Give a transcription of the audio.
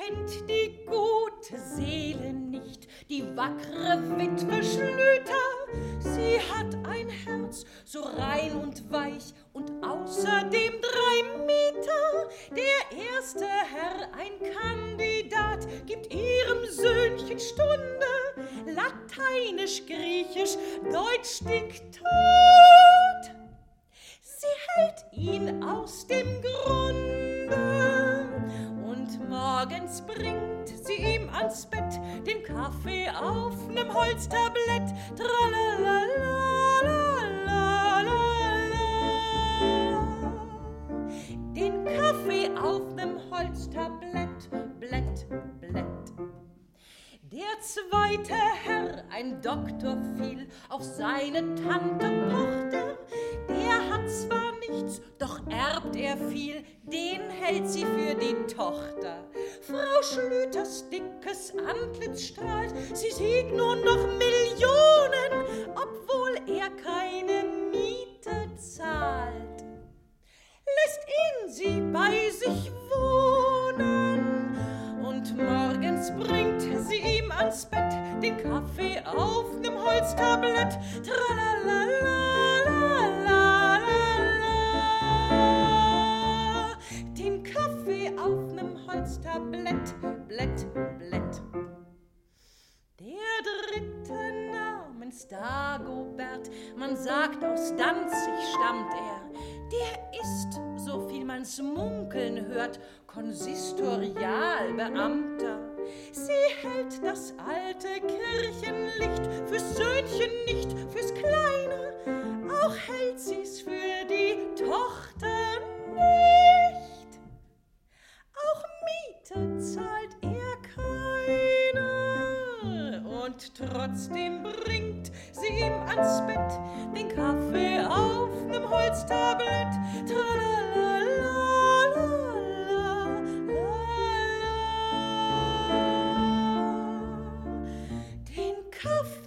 kennt die gute Seele nicht, die wackre Witwe Schlüter. Sie hat ein Herz so rein und weich und außerdem 3 Mieter. Der erste Herr, ein Kandidat, gibt ihrem Söhnchen Stunde. Lateinisch, Griechisch, Deutsch Diktat. Sie hält ihn aus dem Grunde und morgens bringt sie ihm ans Bett den Kaffee auf nem Holztablett. Den Kaffee auf nem Holztablett, Blätt, Blätt. Der zweite Herr, ein Doktor, fiel auf seine Tante Pochter. Der hat zwar nichts, doch erbt er viel, den hält sie für die Tochter. Frau Schlüters dickes Antlitz strahlt, sie sieht nur noch Millionen, obwohl er keine Miete zahlt. Lässt ihn sie bei sich wohnen und morgens bringt sie ihm ans Bett den Kaffee auf nem Holztablett. Den Kaffee auf nem Holztablett, Blätt, Blätt. Der dritte namens Dagobert, man sagt aus Danzig stammt er, der ist, so viel man's munkeln hört, Konsistorialbeamter. Sie hält das alte Kirchenlicht fürs Söhnchen nicht, fürs Kleine, auch hält sie's für die Tochter nicht. Auch Miete zahlt er keine und trotzdem bringt sie ihm ans Bett den Kaffee auf nem Holztablett. Den Kaffee